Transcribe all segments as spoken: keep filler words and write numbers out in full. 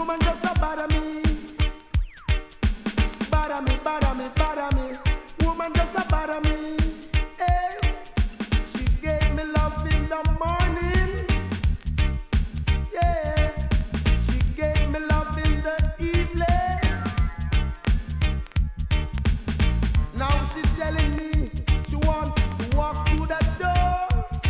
woman just a bother me. Bother me, bother me, bother me. Woman just a bother me. Hey, she gave me love in the morning. Yeah, she gave me love in the evening. Now she's telling me she wants to walk through the door.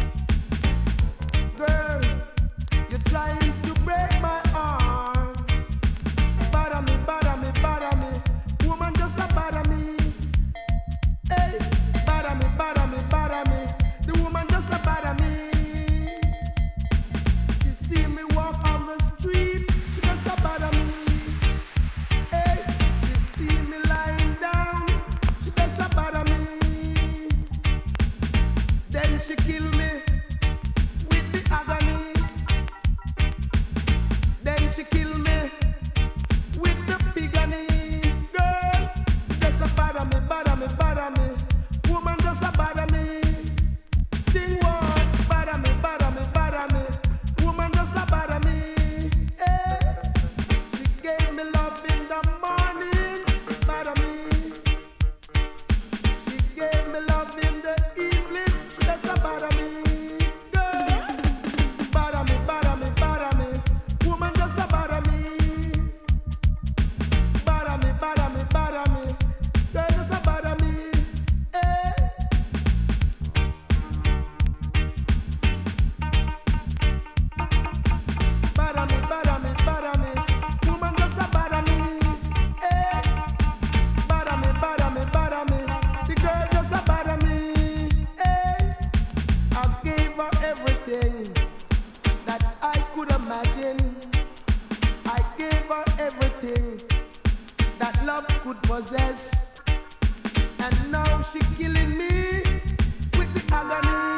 Girl, you're trying to break my heart. Bother me, bother me, bother me. Woman just a bother me. Hey, bother me, bother me, bother me. The woman just a bother me. She see me walk on the street, she just a bother me. Hey, she see me lying down, she just a bother me. Then she kill me with the agony. Then she kill me with the bigamy. Girl, just a bother me, bother me, bother me. Woman just a bother me. Sing what? Bother me, bother me, bother me. Woman just a bother me. Hey, she gave me love in the morning. Bother me. She gave me love in the evening. Just a bother me. Girl, bother me, bother me, bother me. Woman just a bother me. Bother me, bother me, bother me. Girl just a bother me. Hey. Bother me, bother me, bother me. Woman just a bother me. Hey. Bother me, bother me, bother me. The girl just a bother me. Hey. I gave her everything that I could imagine. I gave her everything that love could possess. And now she killing me with the agony.